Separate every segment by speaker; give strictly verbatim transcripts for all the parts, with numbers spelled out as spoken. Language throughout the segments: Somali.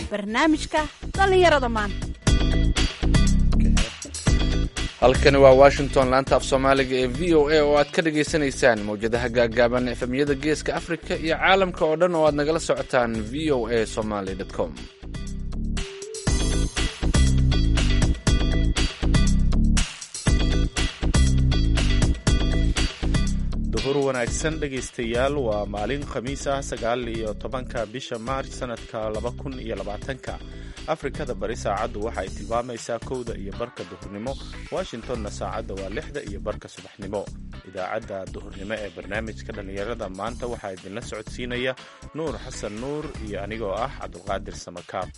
Speaker 1: barnaamijka dhallinyarada maanta.
Speaker 2: halkani waa washington, laanta af soomaaliga ee v o a oo aad ka dhagaysanaysaan mawjadaha gaaggaaban efemyada geeska afrika iyo caalamka oo dhan oo aad nagala socotaan v o a somaly com.
Speaker 3: duhur wanaagsan dhegaystayaal, waa maalin khamiis ah sagaal iyo tobanka bisha maarch sanadka laba kun iyo labaatanka. afrikada bari saacaddu waxa ay tilmaamaysaa kowda iyo barka duhurnimo, washingtonna saacadda waa lixda iyo barka subaxnimo. idaacadda duhurnimo ee barnaamijka dhallinyarada maanta waxaa idinla socodsiinaya nuur xasan nuur iyo anigoo ah cabdulqaadir samakaab.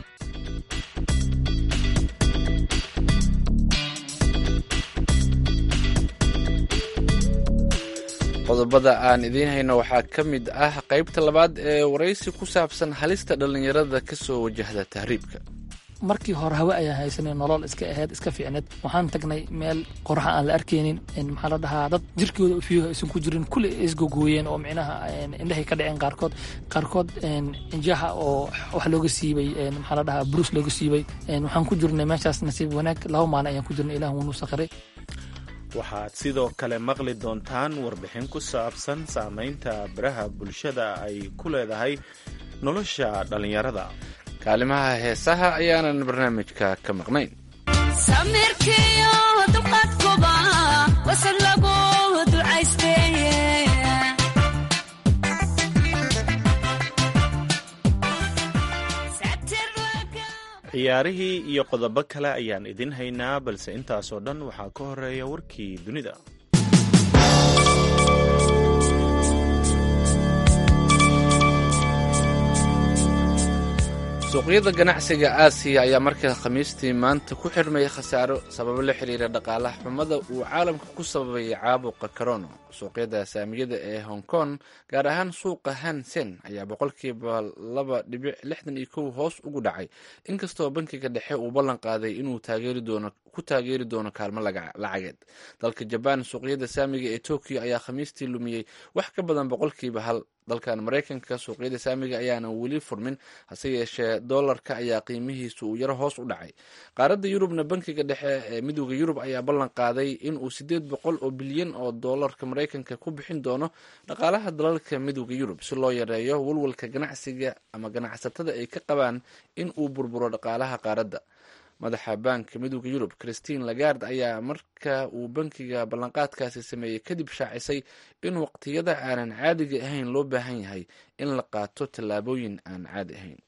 Speaker 2: qodobada aan idiin hayno waxaa ka mid ah qaybta labaad ee waraysi ku saabsan halista dhallinyarada ka soo wajahda tahriibka.
Speaker 4: markii hore hawe ayaan haysanay, nolol iska ahayd iska fiicneed. waxaan tagnay meel qoraxa aan la arkaynin, maxaa la dhahaa dad jirkooda fiyuhu aysan ku jirin, kulli ay isgogooyeen oo micnaha indhahay ka dhaceen qaarkood qaarkood injaha oo wax looga siibay, maxaa la dhahaa bruus looga siibay. waxaan ku jirnay meeshaas nasiib wanaag, laba maalin ayaan ku jirnay, ilaah wuunuu sakhiray.
Speaker 3: waxaad sidoo kale maqli doontaan warbixin ku saabsan saamaynta baraha bulshada ay ku leedahay nolosha dhallinyarada.
Speaker 2: kaalimaha heesaha ayaanan barnaamijka ka maqnayn.
Speaker 3: ciyaarihii iyo qodobo kale ayaan idin haynaa, balse intaasoo dhan waxaa ka horeeya warkii dunida.
Speaker 2: suuqyada ganacsiga aasiya ayaa markaa khamiistii maanta ku xirmay khasaaro sababo la xiriira dhaqaalaha xumada uu caalamka ku sababayay caabuqa corona. suuqyada saamiyada ee hong kong, gaar ahaan suuqa hansen, ayaa boqolkiiba laba dhibic lixdan iyo kow hoos ugu dhacay, inkastoo bankiga dhexe uu ballan qaaday inuu taageeri doono ku taageeri doono kaalmo lacageed. dalka jabaan, suuqyada saamiga ee tokyo ayaa khamiistii lumiyey wax ka badan boqolkiiba hal. dalkan maraykanka, suuqyada saamiga ayaana weli furmin, hase yeeshee doolarka ayaa qiimihiisu uu yaro hoos u dhacay. qaaradda yurubna, bankiga dhexe ee midooda yurub ayaa ballan qaaday inuu sideed boqol oo bilyan oo doolarka maraykanka ku bixin doono dhaqaalaha dalalka midooda yurub si loo yareeyo walwalka ganacsiga ama ganacsatada ay ka qabaan in uu burburo dhaqaalaha qaaradda. madaxa baanka midooda yurub christine lagarde ayaa marka uu bankiga ballanqaadkaasi sameeyey kadib shaacisay in waqtiyada aanan caadiga ahayn loo baahan yahay in la qaato tallaabooyin aan caadi ahayn.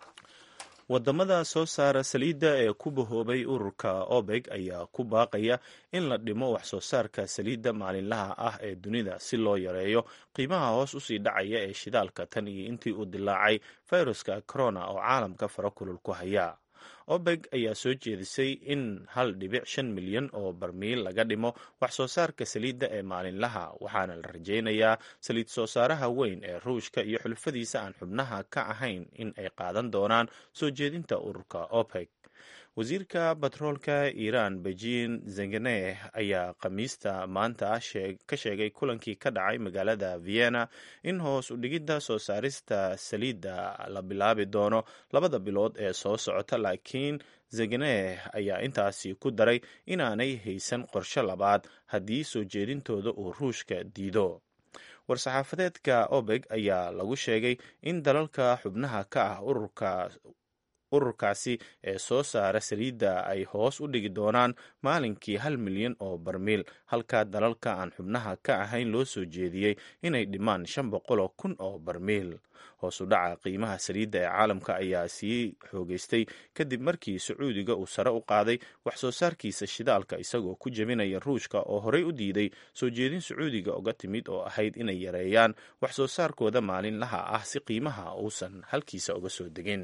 Speaker 3: wadamada soo saara saliidda ee ku bahoobay ururka obeg ayaa ku baaqaya in la dhimo wax soo saarka saliidda maalinlaha ah ee dunida si loo yareeyo qiimaha hoos usii dhacaya ee shidaalka tan iyo intii uu dilaacay fayruska corona oo caalamka fara kulul ku haya. obeg ayaa soo jeedisay in hal dhibic shan milyan oo barmiil laga dhimo wax soo saarka saliidda ee maalinlaha, waxaana la rajaynayaa saliid soo saaraha weyn ee ruushka iyo xulfadiisa aan xubnaha ka ahayn in ay qaadan doonaan soo jeedinta ururka opec. wasiirka batroolka iiraan beijing zenganeh ayaa khamiista maanta ka sheegay kulankii ka dhacay magaalada vienna in hoos u dhigidda soo saarista saliidda la bilaabi doono labada bilood ee soo socota, laakiin zenganeh ayaa intaasi ku daray inaanay haysan qorshe labaad haddii soo jeedintooda uu ruushka diido. war-saxaafadeedka obeg ayaa lagu sheegay in dalalka xubnaha ka ah ururka ururkaasi ee soo saara saliidda ay hoos u dhigi doonaan maalinkii hal milyan oo barmiil, halka dalalka aan xubnaha ka ahayn loo soo jeediyey inay dhimaan shan boqol oo kun oo barmiil. hoos u dhaca qiimaha saliidda ee caalamka ayaa sii xoogeystay kadib markii sacuudiga uu sare u qaaday wax soo saarkiisa shidaalka, isagoo ku jebinaya ruushka oo horey u diiday soo jeedin sacuudiga uga timid oo ahayd inay yareeyaan wax soo saarkooda maalinlaha ah si qiimaha uusan halkiisa uga soo degin.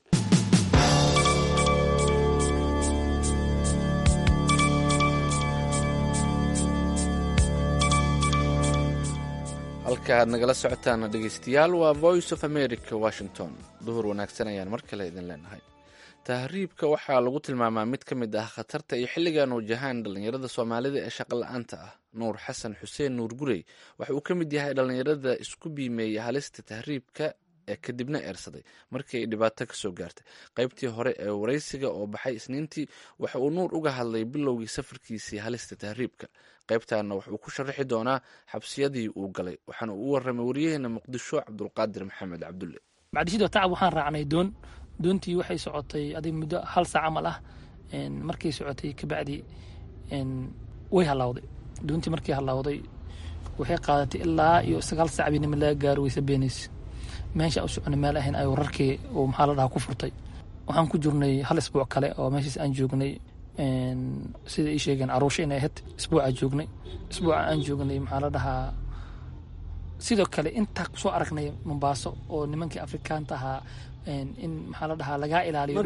Speaker 2: halka aad nagala socotaan dhegeystayaal waa voice of america washington. duhur wanaagsan ayaan mar kale idin leenahay. tahriibka waxaa lagu tilmaamaa mid ka mid ah khatarta iyo xilligan wajahaan dhallinyarada soomaalida ee shaqo la-aanta ah. nuur xasan xuseen nuur gurey waxa uu ka mid yahay dhallinyarada isku biimeeya halista tahriibka ee kadibna eersaday markii ay dhibaato ka soo gaartay. qaybtii hore ee waraysiga oo baxay isniintii waxa uu nuur uga hadlay bilowgii safarkiisii halista tahriibka. qaybtaana wuxuu ku sharaxi doonaa xabsiyadii uu galay, waxaana uu u warramay wariyaheena muqdisho cabdulqaadir maxamed cabdulle.
Speaker 4: bacdishidoo tacab waxaan raacnay doon doontii waxay socotay adig muddo hal saac camal ah. markay socotay kabacdi way halawday doontii. markii halawday waxay qaadatay ilaa iyo sagaal saac binima laga gaaro waysa beenaysa. meesha u socona meel ahayn ay wararkii oo maxaa la dhahaa ku furtay. waxaan ku jirnay hal isbuuc kale oo meeshaas aan joognay sida ii sheegeen caruusha inay ahayd. isbuucaa joognay isbuuca aan joognay maxaa la dhahaa sidoo kale intaa kusoo aragnay Mombaaso oo nimankii Afrikaanta ahaa in maxaa la dhahaa lagaa ilaaliyo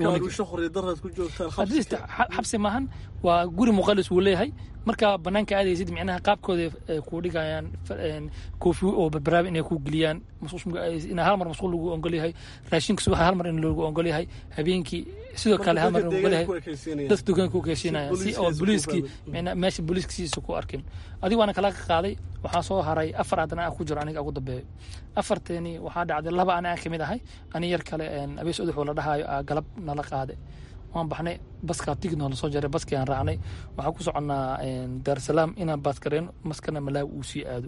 Speaker 4: xabsi maahan, waa guri muqalis uu leeyahay. marka banaanka aadaysid micnaha qaabkooda ku dhigayaan koofi oo barbaab inay ku geliyaan in hal mar masquul lagu ogol yahay, raashinka subax hal mar in lagu ogol yahay, habeenkii sidoo kale hal mar lagu ogol yahay. dad dukaan ku keeshinaya si oo booliiski micnaha meesha booliiska siiso ku arkin. adiga waana kala qaaday. waxaa soo haray afar adana ku jiro aniga ugu dambeeyay. afarteeni waxaa dhacday laba ana ka mid ahay, ani yar kale abees uduxoo la dhahayo galab nala qaaday. waan baxnay baska tigno la soo jaray baskii aan raacnay. waxaa ku soconnaa Dar es Salaam inaan baaskareen maskana Malawi uu sii aado.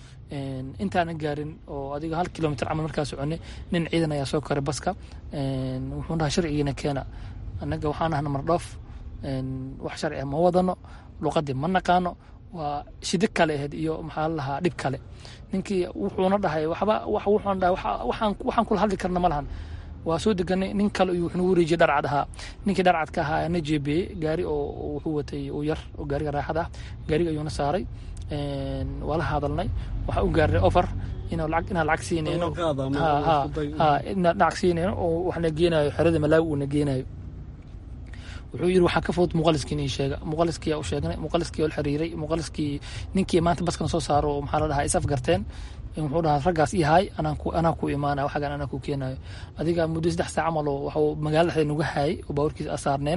Speaker 4: intaan gaarin oo adiga hal kilomitir camal markaa soconay nin ciidan ayaa soo koray baska. wuxuu dhahay sharcigiina keena. annaga waxaan ahnaa mardhoof wax sharci ah ma wadano, luqadii ma naqaano, waa shidi kale ahayd iyo maxaa la lahaa dhib kale. ninkii wuxuuna dhahay waxba wax wuxuuna dhahay waxaan waxaan kula hadli karna ma lahan. waa soo deganay nin kale iyo wuxuu wareejiyay dharcad ahaa. ninkii dharcad ka ahaa na jeebiyey gaari oo wuxuu watay oo yar oo gaariga raaxada ah. gaariga ayuuna saaray. waa la hadalnay. waxa uu gaaray offer inuu lacag inaan lacag siinayno ha ha ha inaan lacag siinayno oo waxna geenayo xerada Malawi uu na geenayo. wuxuu yiri waxa ka fudud muqaliskii inay sheega. muqaliskii uu sheegnay muqaliskii oo xiriiray muqaliskii ninkii maanta baskan soo saaro maxaa la dhahaa isaf garteen. wuxuu dhahaa raggaas ii hay anaan ku anaa ku imaanaa waxaan anaa ku keenayo. adiga muddo saddex saac camal oo waxa magaalada nagu hayay oo baawarkiisa asaarneen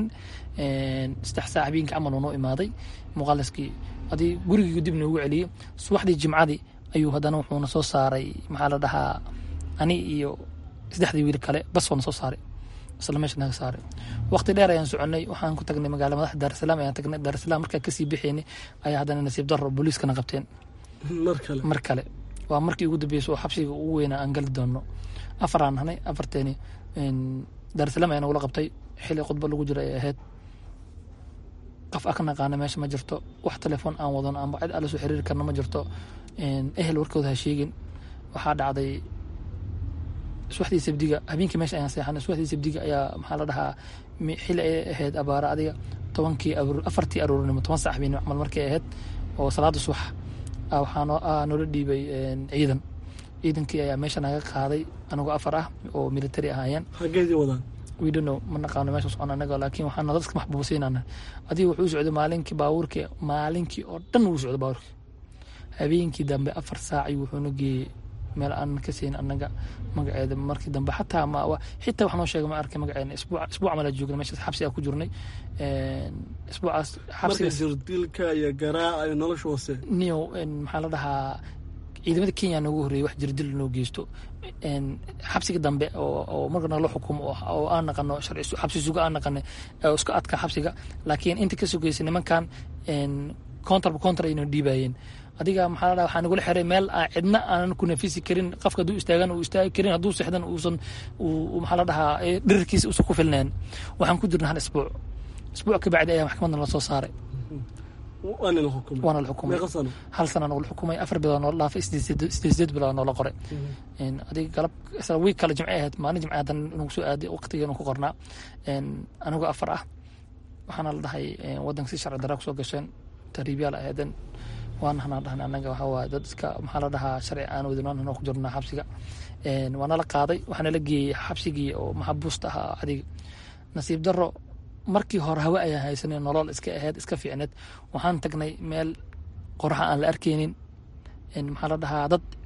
Speaker 4: saddex saac habeenkii camal oo noo imaaday muqaliskii. adii gurigii dib noogu celiyay. subaxdii jimcadii ayuu haddana wuxuuna soo saaray maxaa la dhahaa ani iyo saddexdii wiil kale bas oo soo saaray isla meesha naga saaray. waqti dheer ayaan soconay. waxaan ku tagnay magaalada madaxda Dar es Salaam ayaan tagnay. Dar es Salaam markaa kasii bixeynay ayaa haddana nasiib darro booliiskana qabteen mar kale mar kale. waa markii ugu dambeysay oo xabsiga ugu weynaa aan gali doono. afar aan nahnay. afarteeni Dar es Salaam ayaan ula qabtay. xilli khudba lagu jiro ay ahayd. qof aka naqaana meesha ma jirto. wax telefoon aan wadano amba cid ala soo xiriiri karna ma jirto. ehel warkooda ha sheegin. waxaa dhacday subaxdii sabdiga habeenkii meesha ayaan seexanay. subaxdii sabdiga ayaa maxaa la dhahaa xilli ay ahayd abaara adiga tobankii afartii aroornimo toban saac habeenimo camal markay ahayd oo salaada subax waxaa noola dhiibay ciidan. ciidankii ayaa meesha naga qaaday anagoo afar ah oo military ahaayeen.
Speaker 5: xageedii wadaan
Speaker 4: we don't know ma naqaano meesha socon anaga laakiin waxaan dadka maxbuusiinana. adiga wuxuu socday maalinkii baabuurkii maalinkii oo dhan wuu socday baabuurkii. habeenkii dambe afar saac ayuu wuxuuna geeyey meel aan ka siin anaga magaceeda. markii dambe xataa ma xitaa wax noo sheegay ma arkay magaceena. isbuuc isbuuc camal joognay meesha xabsi ah ku jirnay. isbuucaas
Speaker 5: xabsiga jirdilka iyo garaaca iyo nolosha hoose
Speaker 4: niyo maxaa la dhahaa ciidamada Kenya noogu horeeyay wax jirdil noo geysto. xabsiga dambe oo markana loo xukumo oo aan naqano sharci xabsi suga aan naqano oo iska adka xabsiga. laakiin inta ka sugeysay nimankan counter counter inay dhiibayeen. adiga maxaa la dhahaa waxaan ugu xiray meel cidna aan ku nafisi karin. qofka haduu istaagan uu istaagi karin, haduu seexdan uusan uu maxaa la dhahaa dhirkiisa uusan ku filneen. waxaan ku jirnaa hal isbuuc. isbuuc ka bacdi ayaa maxkamadda la soo saaray.
Speaker 5: waana la xukumay
Speaker 4: waana la xukumay hal sano oo la xukumay. afar bilood oo dhaafay sideed bilood oo la qoray. adiga galab isla week kala jimce ahayd. maalin jimce hadan inuu soo aaday waqtigeena ku qornaa. anagoo afar ah waxaana la dhahay wadanka si sharci darro ku soo gasheen tariibyaal ahaydeen. waan hanaa dhahnay anaga waxa waaye dad iska maxaa la dhahaa sharci aan wadanoon ku jirnaa xabsiga. waana la qaaday waxaana la geeyey xabsigii oo maxbuusta ahaa. adiga nasiib darro markii hore hawe ayaa haysanay nolol iska ahayd iska fiicneed. waxaan tagnay meel qorxa aan la arkeynin. maxaa la dhahaa dad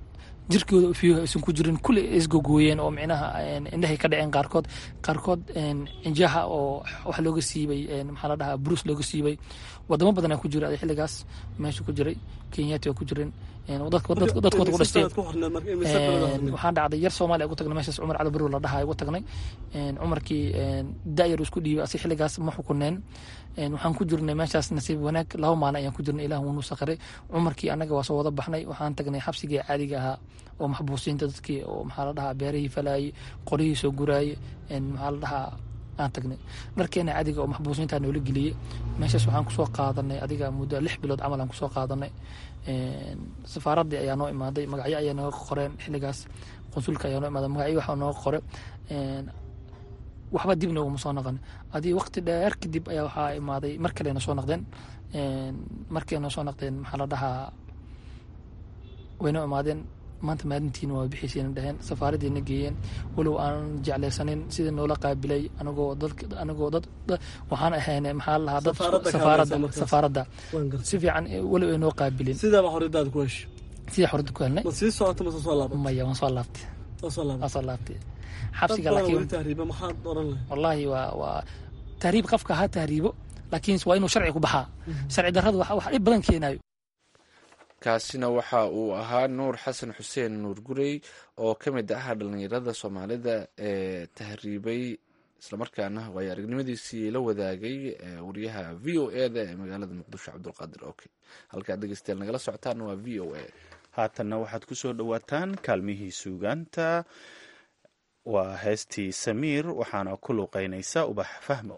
Speaker 4: jirkooda fiyuhu aysan ku jirin kulli isgogooyeen oo micnaha indhahay ka dhaceen qaarkood qaarkood injaha oo wax looga siibay maxaa la dhahaa bruce looga siibay wadamo badan ku jira xilligaas meesha ku jiray kenyaati oo ku jireen dadkooda ku dhashtay waxaan dhacday yar Soomaaliya ugu tagnay meeshaas Cumar Cali Barrow la dhahay ugu tagnay Cumarkii daayar isku dhiibay asii xilligaas ma xukuneen waxaan ku jirnay meeshaas nasiib wanaag laba maalin ayaan ku jirnay Ilaahu wuu saqaray Cumarkii anaga waa soo wada baxnay waxaan tagnay xabsigii caadiga ahaa oo maxbuusiinta dadkii oo maxaa la dhahaa beerihii falaayay qorihii soo guraayay maxaa la dhahaa aan tagnay markeena adiga oo maxbuusiinta noola geliyay meeshaas waxaan ku soo qaadanay adiga muddo lix bilood camal aan ku soo qaadanay een safaaradda ayaa noo imaaday magacyo ayaa noo qoreen xilligaas qonsulka ayaa noo imaaday magacyo waxa noo qoray een waxba dib noogu soo noqon adii waqti dheer kadib ayaa waxa imaaday mar kale soo noqdeen een markayna soo noqdeen maxaa la dhahaa wayna imaadeen maanta maalintiin waa bixiseen dhahan safaaradeena geeyeen walow aan jeclaysanin sida noola qaabilay anagoo dad anagoo dad waxaan ahaynay maxaa la dad safaaradda safaaradda si fiican walow ay noo qaabilin
Speaker 5: sida xoridaad ku hesho
Speaker 4: sida xorida ku helnay
Speaker 5: ma sii socoto ma soo laabtay
Speaker 4: maya waan soo laabtay
Speaker 5: soo laabtay
Speaker 4: soo laabtay xabsiga laakiin
Speaker 5: tahriiba maxaa oran leh
Speaker 4: wallahi waa waa tahriib qafka ha tahriibo laakiin waa inuu sharci ku baxaa sharci darradu waxa wax dhib badan keenayo
Speaker 2: kaasina waxa uu ahaa nuur xasan xuseen nuur gurey oo ka mid ah dhalinyarada soomaalida ee tahriibay islamarkaana waayo aragnimadiisii la wadaagay wariyaha v o e da ee magaalada muqdisho cabdulqaadir oke halkaad dhegeystayaal nagala socotaan waa v o a
Speaker 3: haatanna waxaad ku soo dhowaataan kaalmihii suugaanta waa heestii samiir waxaana ku luuqeynaysa ubax fahmo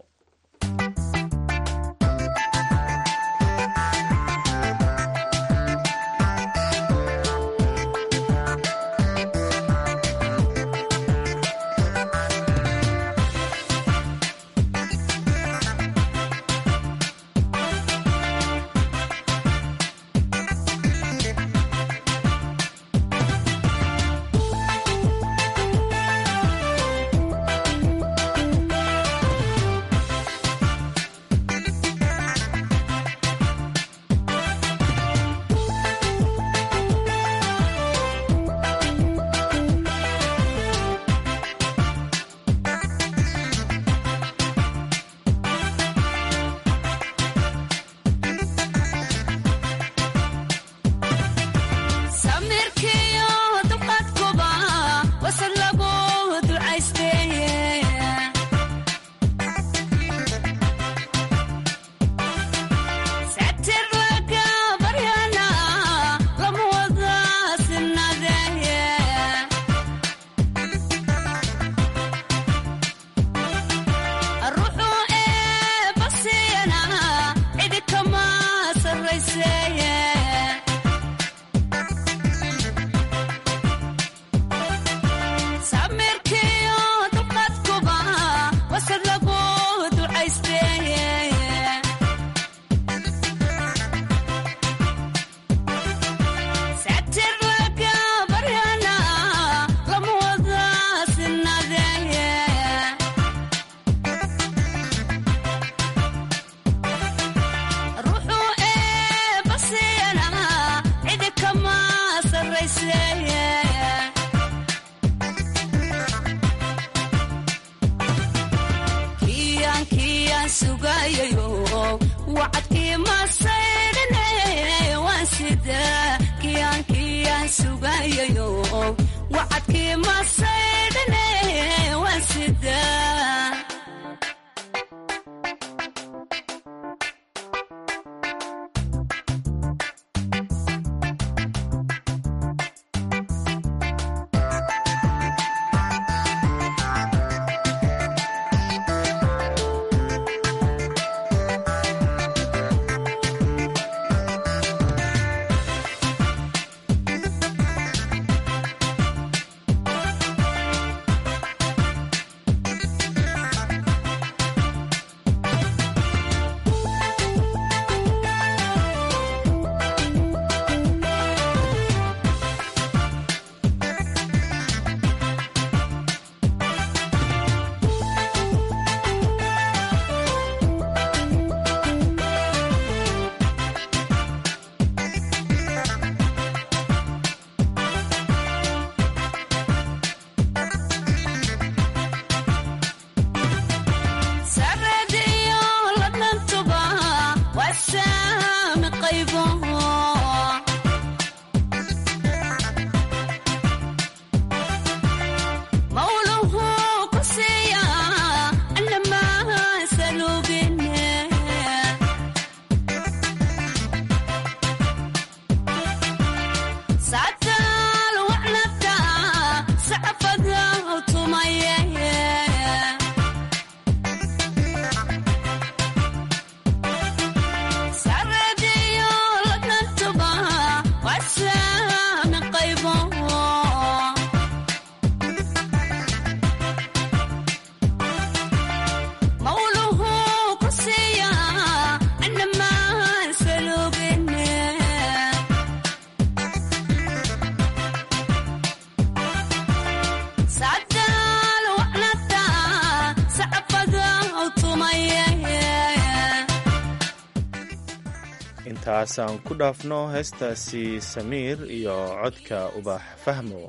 Speaker 6: qaybo mawluhu ku siiya anama salugine satal wa'nata sa'afada tumaye
Speaker 3: intaasaan ku dhaafno heestaasi samiir iyo codka ubax fahmo.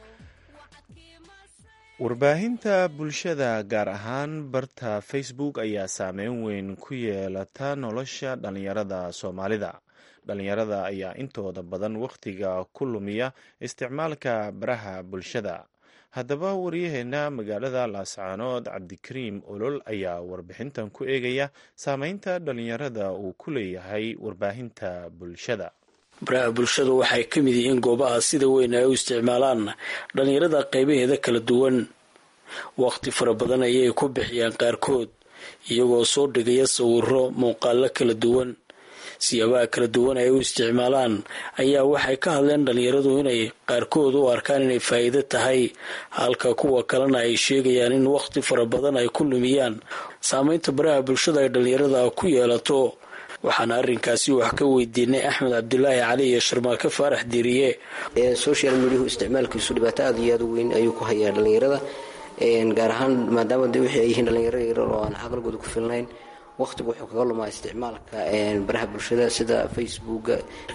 Speaker 3: warbaahinta bulshada gaar ahaan barta facebook ayaa saameyn weyn ku yeelata nolosha dhalinyarada soomaalida. dhalinyarada ayaa intooda badan wakhtiga ku lumiya isticmaalka baraha bulshada. haddaba waryaheena magaalada laascaanood cabdikariim olol ayaa warbixintan ku eegaya saameynta dhalinyarada uu ku leeyahay warbaahinta bulshada.
Speaker 7: baraha bulshadu waxay ka mid yihiin goobaha sida weyn ay u isticmaalaan dhalinyarada qaybaheeda kala duwan. waqti fara badan ayay ku bixiyaan qaarkood iyagoo soo dhigaya sawiro muuqaalo kala duwan. siyaabaha kala duwan ay u isticmaalaan ayaa waxay ka hadleen dhalinyaradu inay qaarkood u arkaan inay faa'iido tahay, halka kuwa kalena ay sheegayaan in waqti fara badan ay ku lumiyaan saameynta baraha bulshada ay dhalinyarada ku yeelato. waxaana arrinkaasi wax ka weydiinay axmed cabdilaahi cali iyo sharmaake faarax diiriye.
Speaker 8: social mediahu isticmaalkiisu dhibaato aad iyo aad u weyn ayuu ku hayaa dhalinyarada, gaar ahaan maadaama de wixii ay yihiin dhalinyaro yarar oo aan caqligooda ku filnayn. waqtigu wuxuu kaga lumaa isticmaalka baraha bulshada sida facebooka,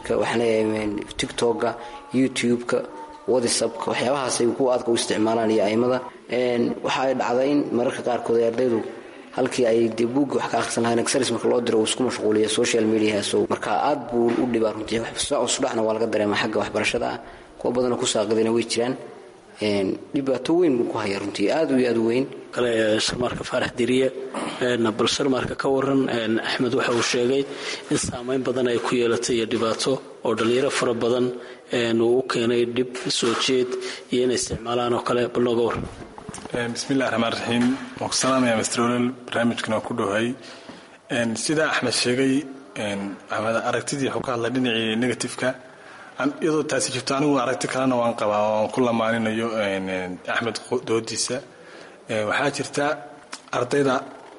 Speaker 8: tiktoka, youtube-ka, whatsappka, waxyaabahaas ay ku aadka u isticmaalaan iyo aimada. waxa ay dhacday in mararka qaarkood ay ardaydu halkii ay dee buugga wax ka akhrisan lahayn exaris marka loo diro uu isku mashquuliya social mediahaas. marka aad buu u dhibaa runtii. usudhacna waa laga dareemaa xagga waxbarashada ah. kuwa badanoo ku saaqidayna way jiraan. dhibaato weyn buu ku haya runtii, aad iyo aad u weyn.
Speaker 7: kale sharmaarka faarax diriye, bal sharmaarka ka waran. axmed waxa uu sheegay in saameyn badan ay ku yeelatay iyo dhibaato oo dhalinyaro fara badan uu u keenay dhib soo jeed iyo inay isticmaalaan oo kale. bal nooga waran.
Speaker 9: bismillahi raxmaan raxiim. waan ku salaamaya mister olol, barnaamijkana waa ku dhowahay. sida axmed sheegay, axmed aragtidii wuxuu ka hadlay dhinacii negatifeka. iyadoo taasi jirto anigu aragti kalena waan qabaa oo aan ku lamaaninayo axmed doodiisa. waxaa jirta ardayda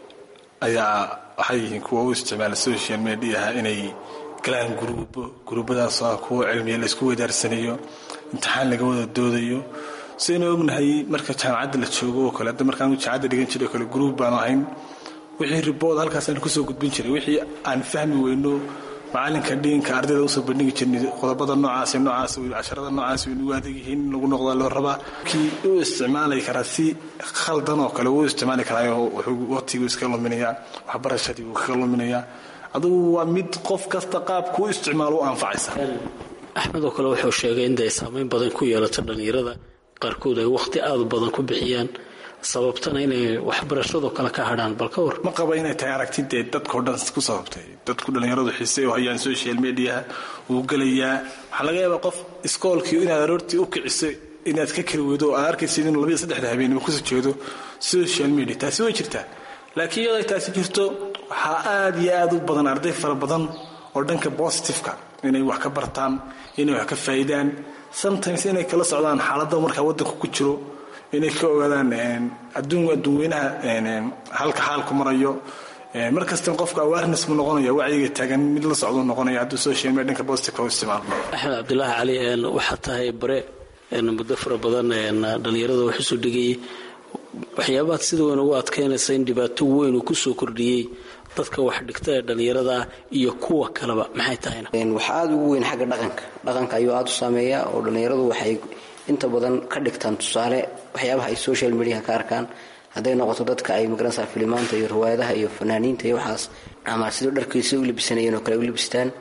Speaker 9: ayaa waxay yihiin kuwa u isticmaala social mediaha inay galaan guruubo guruubadaas oo ah kuwa cilmiya laysku weydaarsanayo, imtixaan laga wada doodayo. sidaynu ognahay marka jaamacadda la joogo oo kale, hadda markaan jaamacadda dhigan jiray oo kale guruub baanu ahayn. wixii ribood halkaasaan kusoo gudbin jiray, wixii aan fahmi weyno macalinka dhiinka ardayda usoo bandhigi jirnay qodobada noocaas noocaas casharada noocaas way u adag yihiin in lagu noqdaa loo rabaa. kii u isticmaali karaa si khaldan oo kale uu isticmaali karaa, wuxuu waqtigu iska luminayaa, waxbarashadii uu kaga luminayaa. adugu waa mid qof kasta qaabku u isticmaalo u anfacaysa.
Speaker 7: axmed oo kale wuxuu sheegay in ay saameyn badan ku yeelato dhalinyarada qaarkood ay waqti aad badan ku bixiyaan, sababtana inay waxbarashado kale ka hadhaan. bal ka war.
Speaker 9: ma qaba inay tahay aragtidee dadkao dhan ku sababtay. dadku dhalinyaradu xiisay oo hayaan social mediaha wuu gelayaa. waxaa laga yaabaa qof iskoolkii inaad aroortii u kicisay inaad ka kari weydo oo aad arkaysid inuu labaiyo saddexda habeenimo kusoo jeedo social media. taasi way jirtaa, laakiin iyadoo ay taasi jirto waxaa aad iyo aad u badan arday fara badan oo dhanka positiveka inay wax ka bartaan, inay wax ka faa'iidaan, sometimes inay kala socdaan xaaladda markaa waddanku ku jiro, inay ka ogaadaan adduun adduunweynaha halka xaalku marayo. markasta qofka awareness mu noqonaya, wacyiga taagan mid la socdo noqonaya hadduu social media dhanka positive u isticmaalo.
Speaker 7: axmed cabdilaahi cali, waxaa tahay bare muddo fara badan dhalinyarada wax isu dhigayay. waxyaabaad sida weyn ugu adkeynaysa in dhibaato weyn uu kusoo kordhiyey dadka wax dhigta ee dhalinyarada iyo kuwa kaleba maxay tahayna?
Speaker 8: waxa aad ugu weyn xagga dhaqanka dhaqanka ayuu aad u saameeyaa oo dhalinyaradu waxay inta badan ka dhigtaan tusaale waxyaabaha ay social media ka arkaan. hadday noqoto dadka ay magaranaysaa filimaanta iyo riwaayadaha iyo fanaaniinta iyo waxaas, ama sidoo dharkiisa u labisanayeen oo kale u labistaan,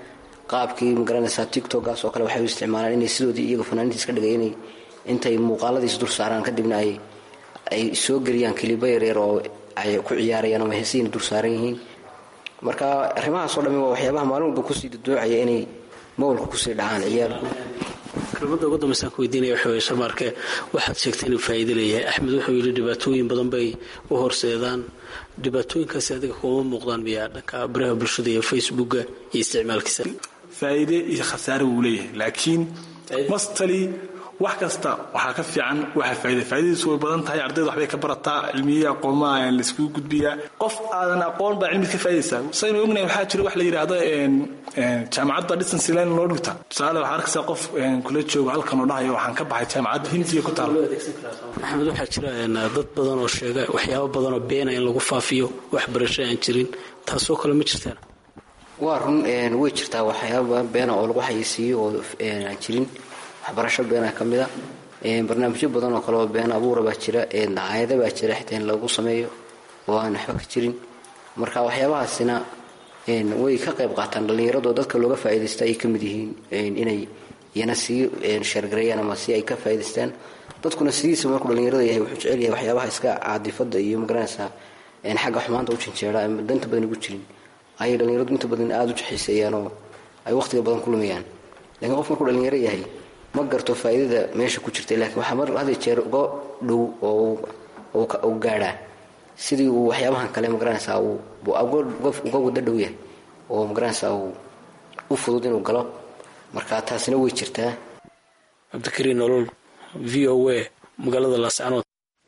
Speaker 8: qaabkii magaranaysaa tiktokaas oo kale waxay u isticmaalaan inay sidoodii iyaga fanaaniinta iska dhigay inay intay muuqaaladiis dul saaraan kadibna ay ay soo geliyaan kiliba yaryar oo ay ku ciyaarayaan ama heesiina dul saaran yihiin marka arrimahaas oo dhammi waa waxyaabaha maalin walba kusii dadoocaya inay mawlka kusii dhacaan ciyaalku
Speaker 7: kelmadda ugu dambaysan ku weydiinaya waxa weye sharmaarke waxaad sheegtay inuu faa'iido leeyahay axmed wuxuu yidhi dhibaatooyin badan bay u horseedaan dhibaatooyinkaasi adiga kuma muuqdaan miyaa dhanka baraha bulshada iyo facebooka iyo isticmaalkiisa
Speaker 9: faa'iide iyo khasaare wuu leeyahay laakiin mastali wax kasta waxaa ka fiican waxa faa'iide faa'iidadiisu way badan tahay ardayda waxbay ka barataa cilmiye aqoomaha la isku gudbiyaa qof aadan aqoon baa cilmi ka faa'iidaysaa saynu ognahay waxaa jira wax la yiraahdo een jaamacadda distance learning loo dhigta tusaale waxaa arkaysaa qof kula jooga halkan oo dhahayo waxaan ka baxay jaamacadda hindiya ku taal
Speaker 7: axmed waxaa jira dad badan oo sheega waxyaabo badan oo beena in lagu faafiyo waxbarasho aan jirin taasoo kale ma jirtaan
Speaker 8: waa run way jirtaa waxyaaba beena oo lagu xayeysiiyo oo aan jirin waxbarasho beena ka mid ah barnaamijyo badan oo kale oo been abuura baa jira dacaayado baa jira xitaa in lagu sameeyo oo aan waxba ka jirin marka waxyaabahaasina way ka qayb qaataan dhallinyarado dadka looga faa'iidaysta ay ka mid yihiin inay iyana sii sheergareeyaan ama si ay ka faa'iidaystaan dadkuna sidiisa markuu dhallinyarada yahay wuxuu jecel yahay waxyaabaha iska caadifada iyo magaranaysaa xagga xumaanta u janjeera ama danta badan ugu jirin ayay dhallinyaradu inta badan aada u jexayseeyaan oo ay waqtiga badan ku lumayaan laakiin qof markuu dhallinyaro yahay ma garto faa'iidada meesha ku jirta laakiin waxaa mar hada jeer uga dhow oo uu gaadhaa sidii uu waxyaabahan kale magaranaysaa uu uga wada dhow yahay oo magaranaysaa uu u fudud inuu galo marka taasina way jirtaa
Speaker 7: cabdikariin nolol v o a magaalada laascanood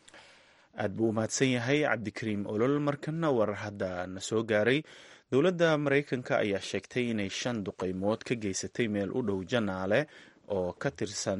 Speaker 3: aad buu umahadsan yahay cabdikariim olol markana warar hadda na soo gaaray dowladda maraykanka ayaa sheegtay inay shan duqeymood ka geysatay meel u dhow janaale oo ka tirsan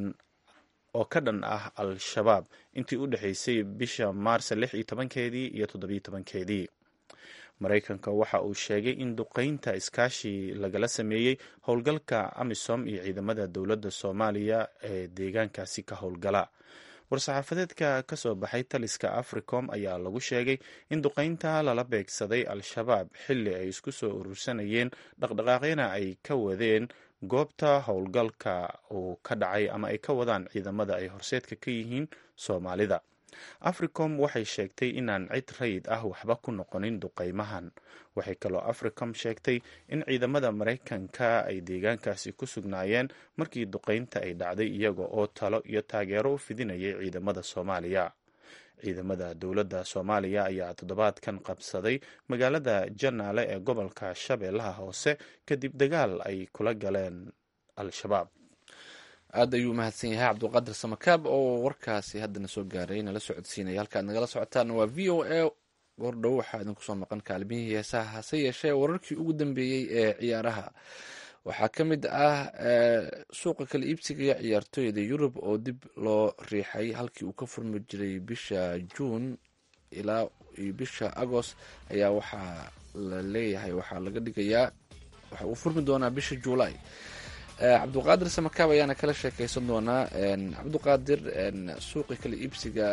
Speaker 3: oo ka dhan ah al-shabaab intii u dhexaysay bisha maarsa lix iyo tobankeedii iyo toddobiyo tobankeedii maraykanka waxa uu sheegay in duqeynta iskaashi lagala sameeyey howlgalka amisom iyo ciidamada dowladda soomaaliya ee deegaankaasi ka howlgala war-saxaafadeedka ka soo baxay taliska africom ayaa lagu sheegay in duqeynta lala beegsaday al-shabaab xilli ay isku soo urursanayeen dhaqdhaqaaqyana ay ka wadeen goobta howlgalka uu ka dhacay ama ay ka wadaan ciidamada ay horseedka ka yihiin soomaalida africom waxay sheegtay inaan cid rayid ah waxba ku noqonin duqeymahan waxay kaloo africom sheegtay in ciidamada maraykanka ay deegaankaasi ku sugnaayeen markii duqeynta ay dhacday iyaga oo talo iyo taageero u fidinayay ciidamada soomaaliya ciidamada dowladda soomaaliya ayaa toddobaadkan qabsaday magaalada janaale ee gobolka shabeellaha hoose kadib dagaal ay kula galeen al-shabaab
Speaker 2: aad ayuu mahadsan yahay cabdulqaadir samakaab oo warkaasi haddana soo gaaray nala socodsiinaya halka aad nagala socotaan waa v o a gordhow waxaa idinku soo maqan kaalmihii heesaha hase yeeshee wararkii ugu dambeeyey ee ciyaaraha waxaa ka mid ah suuqa kala iibsiga ciyaartooyda yurub oo dib loo riixay halkii uu ka furmi jiray bisha juun ilaa bisha agost ayaa waxaa la leeyahay waxaa laga dhigayaa waxa uu furmi doonaa bisha juulaay cabduqaadir samakaab ayaana kala sheekeysan doonaa cabduqaadir suuqi kala iibsiga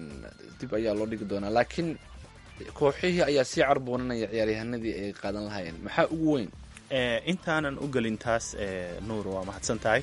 Speaker 2: dib ayaa loo dhigi doonaa laakiin kooxihii ayaa sii carboonanaya ciyaaryahanadii ay qaadan lahaayeen maxaa ugu weyn
Speaker 3: intaanan u gelin taas nuur waa mahadsan tahay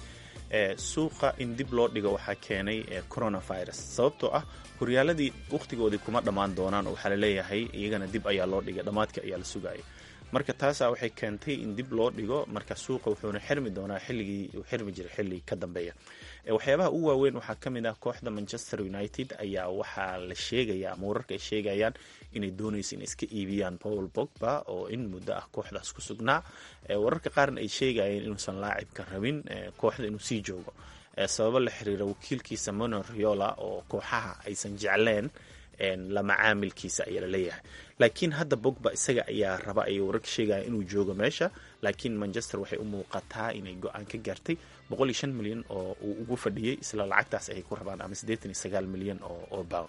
Speaker 3: suuqa in dib loo dhigo waxaa keenay coronavirus sababtoo ah horyaaladii wakhtigoodii kuma dhammaan doonaan oo waxaa laleeyahay iyagana dib ayaa loo dhigay dhammaadka ayaa la sugayay marka taasaa waxay keentay in dib loo dhigo marka suuqa wuxuuna xirmi doonaa xilligii uu xirmi jiray xilli ka dambeeya waxyaabaha ugu waaweyn waxaa ka mid ah kooxda manchester united ayaa waxaa la sheegaya ama wararka ay sheegayaan inay doonayso inay iska iibiyaan paul pogba oo in muddo ah kooxdaas ku sugnaa wararka qaarna ay sheegayeen inuusan laacibka rabin kooxda inuu sii joogo sababo la xiriira wakiilkiisa Mino Raiola oo kooxaha aysan jecleen la macaamilkiisa ayaa la leeyahay laakiin hadda Pogba isaga ayaa raba ay wararka sheegaya inuu joogo meesha laakiin Manchester waxay u muuqataa inay go'aan ka gaartay boqol iyo shan milyan oo uu ugu fadhiyay isla lacagtaas ay ku rabaan ama siddeetan iyo sagaal milyan oo oo pound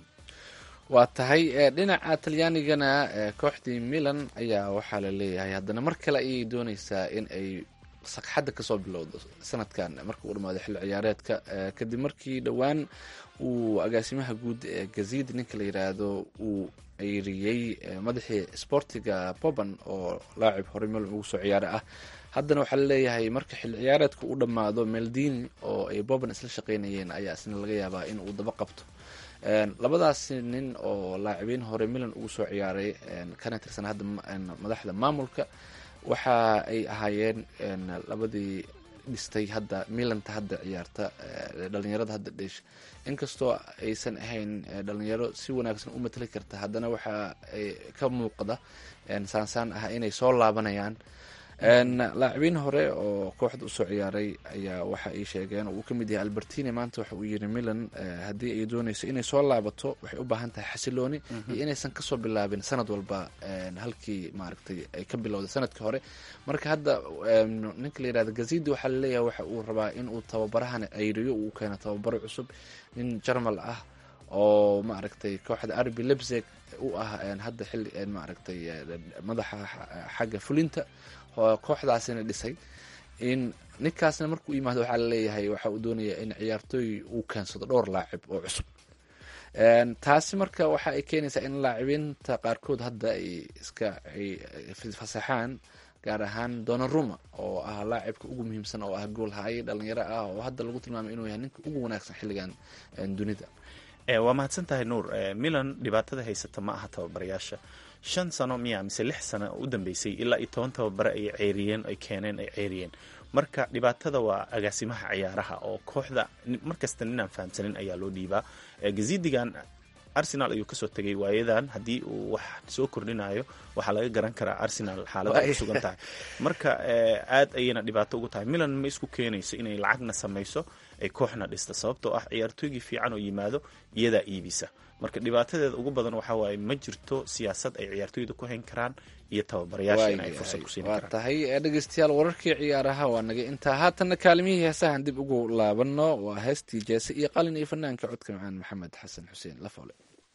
Speaker 2: waa tahay dhinaca Talyaanigana kooxdii Milan ayaa waxaa la leeyahay haddana mar kale ay doonaysaa in ay sagxadda ka soo bilowdo sanadkan marka uu dhamaado xilli ciyaareedka kadib markii dhowaan uu agaasimaha guud ee Gazid ninka la yiraahdo uu eyriyay madaxii sportiga Boban oo laacib hore meel ugu soo ciyaaray ah haddana waxaa laleeyahay marka xilli ciyaareedka u dhammaado Maldini oo ay Boban isla shaqeynayeen ayaa isna laga yaabaa in uu daba qabto. labadaas nin oo laacibiin hore Milan ugu soo ciyaaray kana tirsan hadda madaxda maamulka waxa ay ahaayeen labadii dhistay hadda Milanta hadda ciyaarta dhalinyarada hadda dheesh inkastoo aysan ahayn dhalinyaro si wanaagsan u matali karta haddana waxa ay ka muuqda saansaan ah inay soo laabanayaan. laacibiin hore oo kooxda usoo ciyaaray ayaa waxa ay sheegeen uu ka mid yahay Albertini maanta waxa uu yiri Milan haddii ay doonayso inay soo laabato waxay u baahan tahay xasilooni iyo inaysan kasoo bilaabin sanad walba halkii maaragtay ay ka bilowday sanadkii hore. marka hadda ninka la yidhahdo Gazidi waxaa laleeyahay waxa uu rabaa in uu tababarahan ceyriyo uu keeno tababaro cusub nin Jarmal ah oo maaragtay kooxda R B Leipzig u ah hadda xilli maaragtay madaxa xagga fulinta kooxdaasina dhisay in ninkaasna markuu yimaado waxaa laleeyahay waxa uu doonayaa in ciyaartooy uu keensado dhowr laacib oo cusub. taasi marka waxa ay keenaysaa in laacibiinta qaarkood hadda ay iska ay fasaxaan gaar ahaan Donnarumma oo ah laacibka ugu muhiimsan oo ah gool haye dhalinyaro ah oo hadda lagu tilmaamay inuu yahay ninka ugu wanaagsan xilligan dunida.
Speaker 3: waa mahadsan tahay Nuur. Milan dhibaatada haysata ma aha tababarayaasha shan sano miya mise lix sano u dambeysay ilaa iyo toban tababare ay ceyriyeen ay keeneen ay ceyriyeen marka dhibaatada waa agaasimaha ciyaaraha oo kooxda markasta ninaan fahamsanin ayaa loo dhiibaa. Gazidigan Arsenal ayuu kasoo tagay waayadan haddii uu wax soo kordhinayo waxaa laga garan karaa Arsenal xaaladda ku sugan tahay marka aad ayayna dhibaato ugu tahay. Milan ma isku keenayso inay lacagna samayso ay kooxna dhista sababtoo ah ciyaartooygii fiican oo yimaado iyadaa iibisa marka dhibaatadeeda ugu badan waxa waaye ma jirto siyaasad ay ciyaartooyda ku hayn karaan iyo tababarayaasha in ay fursad ku siin karaan.
Speaker 2: waa tahay dhegeystayaal wararkii ciyaaraha waa naga intaa haatanna kaalimihii heesahan dib ugu laabano waa heestii jeese iyo qalin iyo fanaanka codka macaan maxamed xasan xuseen Lafoole.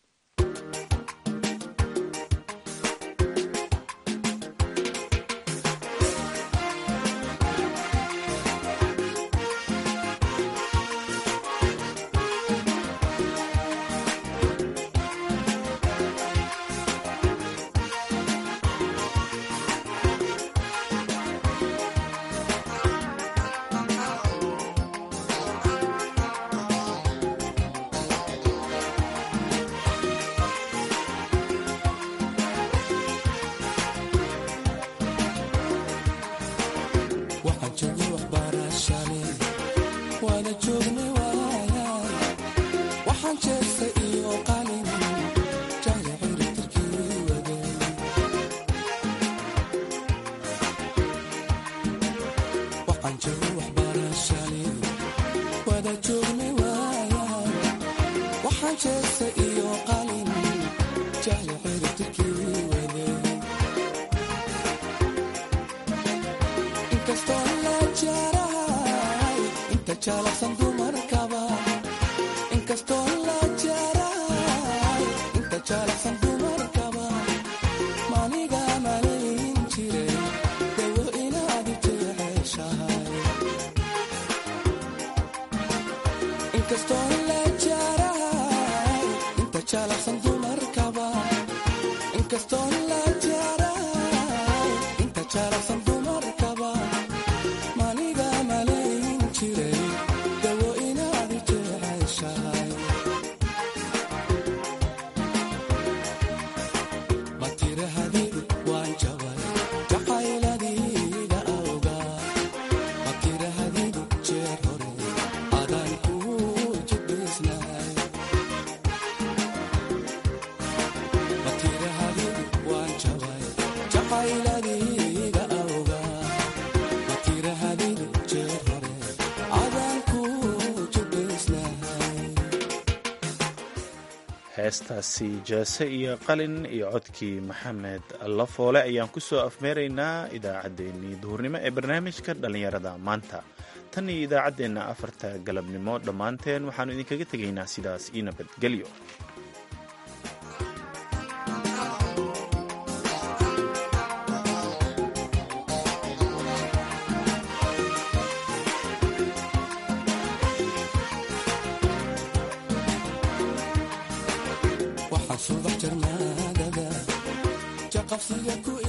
Speaker 3: heestaasi jeese iyo qalin iyo codkii maxamed Lafoole ayaan ku soo afmeeraynaa idaacaddeenii duhurnimo ee barnaamijka dhallinyarada maanta. tan iyo idaacaddeenna afarta galabnimo dhammaanteen waxaannu idinkaga tegaynaa sidaas io nabadgelyo.
Speaker 6: subax jarmaadada jaqafsiga ku